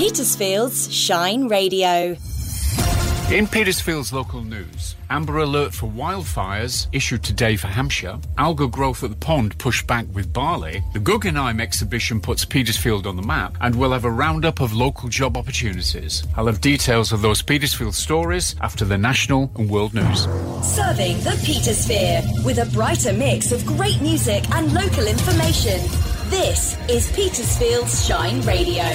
Petersfield's Shine Radio. In Petersfield's local news, amber alert for wildfires issued today for Hampshire. Algal growth at the pond pushed back with barley. The Guggenheim exhibition puts Petersfield on the map, and we'll have a roundup of local job opportunities. I'll have details of those Petersfield stories after the national and world news. Serving the Petersphere with a brighter mix of great music and local information. This is Petersfield's Shine Radio.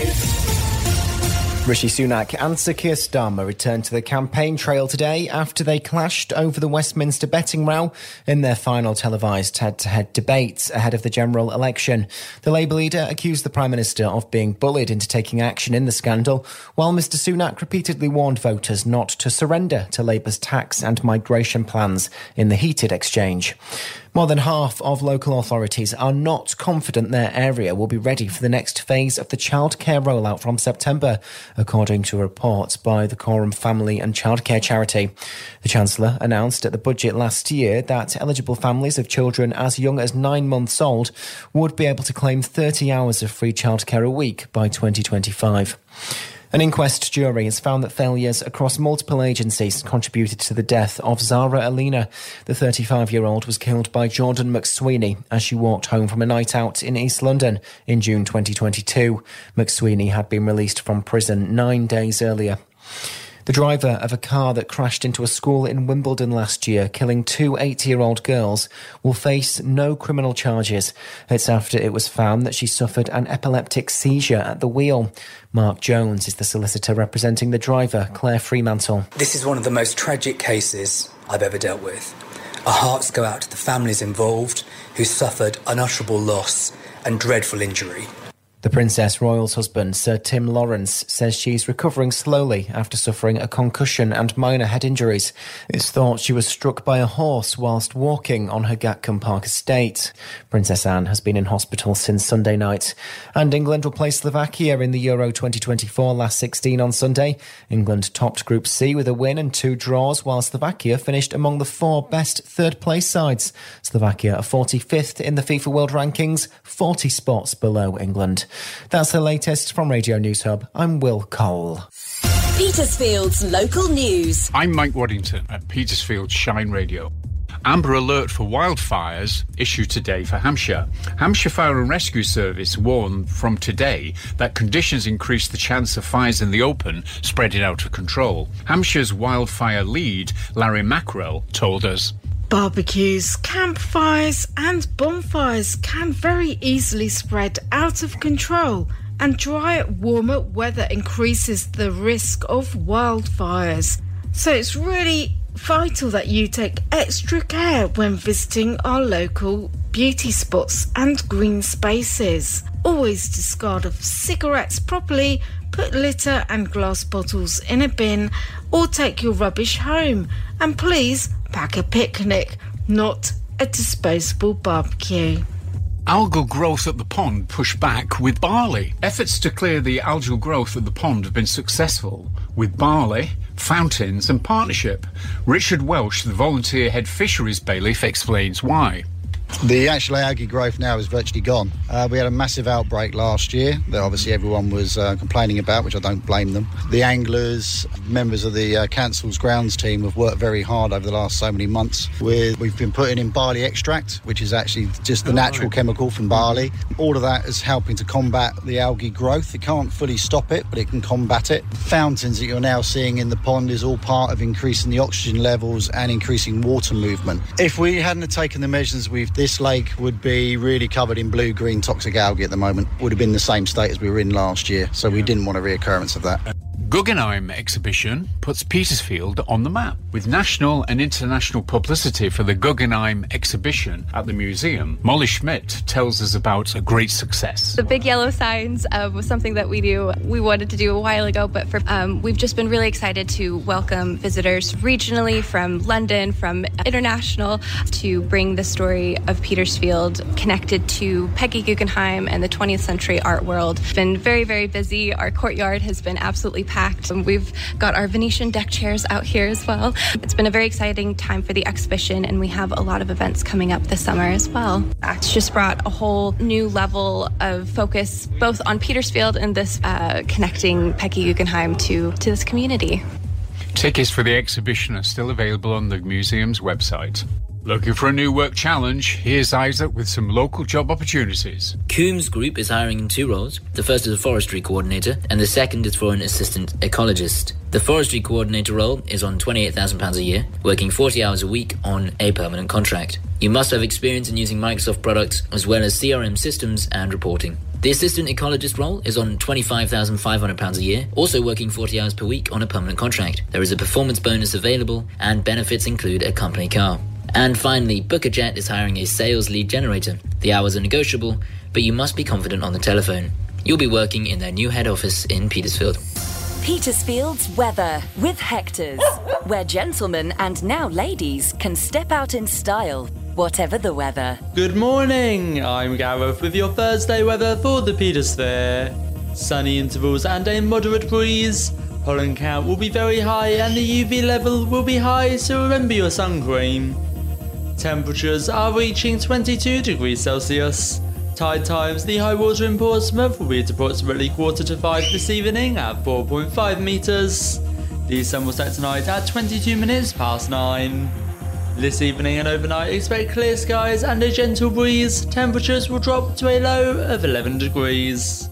Rishi Sunak and Sir Keir Starmer returned to the campaign trail today after they clashed over the Westminster betting row in their final televised head-to-head debates ahead of the general election. The Labour leader accused the Prime Minister of being bullied into taking action in the scandal, while Mr Sunak repeatedly warned voters not to surrender to Labour's tax and migration plans in the heated exchange. More than half of local authorities are not confident their area will be ready for the next phase of the childcare rollout from September, according to a report by the Coram Family and Childcare Charity. The Chancellor announced at the budget last year that eligible families of children as young as 9 months old would be able to claim 30 hours of free childcare a week by 2025. An inquest jury has found that failures across multiple agencies contributed to the death of Zara Alina. The 35-year-old was killed by Jordan McSweeney as she walked home from a night out in East London in June 2022. McSweeney had been released from prison 9 days earlier. The driver of a car that crashed into a school in Wimbledon last year, killing 2 8-year-old girls, will face no criminal charges. It's after it was found that she suffered an epileptic seizure at the wheel. Mark Jones is the solicitor representing the driver, Claire Fremantle. This is one of the most tragic cases I've ever dealt with. Our hearts go out to the families involved who suffered unutterable loss and dreadful injury. The Princess Royal's husband, Sir Tim Lawrence, says she's recovering slowly after suffering a concussion and minor head injuries. It's thought she was struck by a horse whilst walking on her Gatcombe Park estate. Princess Anne has been in hospital since Sunday night. And England will play Slovakia in the Euro 2024 last 16 on Sunday. England topped Group C with a win and 2 draws, while Slovakia finished among the 4 best third-place sides. Slovakia are 45th in the FIFA World Rankings, 40 spots below England. That's the latest from Radio News Hub. I'm Will Cole. Petersfield's local news. I'm Mike Waddington at Petersfield Shine Radio. Amber alert for wildfires issued today for Hampshire. Hampshire Fire and Rescue Service warned from today that conditions increase the chance of fires in the open spreading out of control. Hampshire's wildfire lead, Larry Mackrell, told us. Barbecues, campfires and bonfires can very easily spread out of control, and dry, warmer weather increases the risk of wildfires. So it's really vital that you take extra care when visiting our local beauty spots and green spaces. Always discard of cigarettes properly, put litter and glass bottles in a bin, or take your rubbish home. And please pack a picnic, not a disposable barbecue. Algal growth at the pond pushed back with barley. Efforts to clear the algal growth at the pond have been successful with barley, fountains and partnership. Richard Welsh, the volunteer head fisheries bailiff, explains why. The actual algae growth now is virtually gone. We had a massive outbreak last year that obviously everyone was complaining about, which I don't blame them. The anglers, members of the council's grounds team have worked very hard over the last so many months. We've been putting in barley extract, which is actually just the natural chemical from barley. All of that is helping to combat the algae growth. It can't fully stop it, but it can combat it. Fountains that you're now seeing in the pond is all part of increasing the oxygen levels and increasing water movement. If we hadn't taken the measures this lake would be really covered in blue-green toxic algae at the moment. Would have been the same state as we were in last year, so we didn't want a reoccurrence of that. Guggenheim exhibition puts Petersfield on the map. With national and international publicity for the Guggenheim exhibition at the museum, Molly Schmidt tells us about a great success. The big yellow signs was something that we wanted to do a while ago, but we've just been really excited to welcome visitors regionally from London, from international, to bring the story of Petersfield connected to Peggy Guggenheim and the 20th century art world. It's been very, very busy. Our courtyard has been absolutely packed packed. We've got our Venetian deck chairs out here as well. It's been a very exciting time for the exhibition, and we have a lot of events coming up this summer as well. ACT's just brought a whole new level of focus both on Petersfield and this connecting Peggy Guggenheim to this community. Tickets for the exhibition are still available on the museum's website. Looking for a new work challenge? Here's Isaac with some local job opportunities. Coombs Group is hiring in 2 roles. The first is a forestry coordinator and the second is for an assistant ecologist. The forestry coordinator role is on £28,000 a year, working 40 hours a week on a permanent contract. You must have experience in using Microsoft products as well as CRM systems and reporting. The assistant ecologist role is on £25,500 a year, also working 40 hours per week on a permanent contract. There is a performance bonus available and benefits include a company car. And finally, Bookerjet is hiring a sales lead generator. The hours are negotiable, but you must be confident on the telephone. You'll be working in their new head office in Petersfield. Petersfield's weather with Hector's, where gentlemen and now ladies can step out in style, whatever the weather. Good morning, I'm Gareth with your Thursday weather for the Petersphere. Sunny intervals and a moderate breeze. Pollen count will be very high and the UV level will be high, so remember your sun cream. Temperatures are reaching 22 degrees Celsius. Tide times, the high water in Portsmouth will be at approximately 4:45 this evening at 4.5 metres. The sun will set tonight at 22 minutes past 9. This evening and overnight expect clear skies and a gentle breeze. Temperatures will drop to a low of 11 degrees.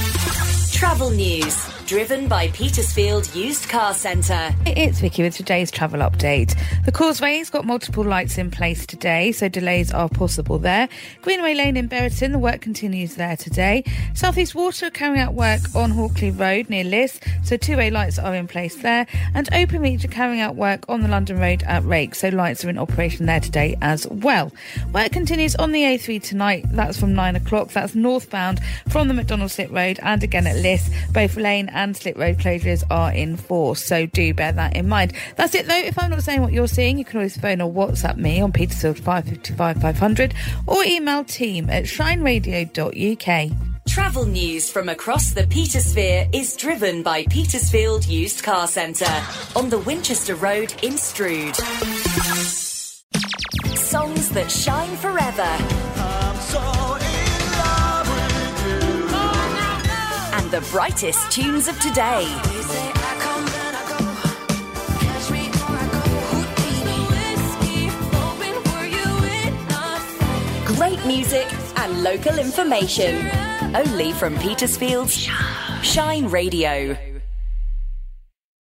Travel news. Driven by Petersfield Used Car Centre. It's Vicky with today's travel update. The Causeway's got multiple lights in place today, so delays are possible there. Greenway Lane in Brereton, the work continues there today. South East Water carrying out work on Hawkley Road near Liss, so 2-way lights are in place there. And Openreach are carrying out work on the London Road at Rake, so lights are in operation there today as well. Work continues on the A3 tonight, that's from 9 o'clock. That's northbound from the McDonald Slip Road and again at Liss. Both lane and slip road closures are in force, so do bear that in mind. That's it though. If I'm not saying what you're seeing, you can always phone or WhatsApp me on Petersfield 555 500 or email team@shineradio.uk. Travel news from across the Petersphere is driven by Petersfield Used Car Centre on the Winchester Road in Strood. Songs that shine forever. I'm so in love with you. And the brightest tunes of today. Great music and local information. Only from Petersfield's Shine Radio.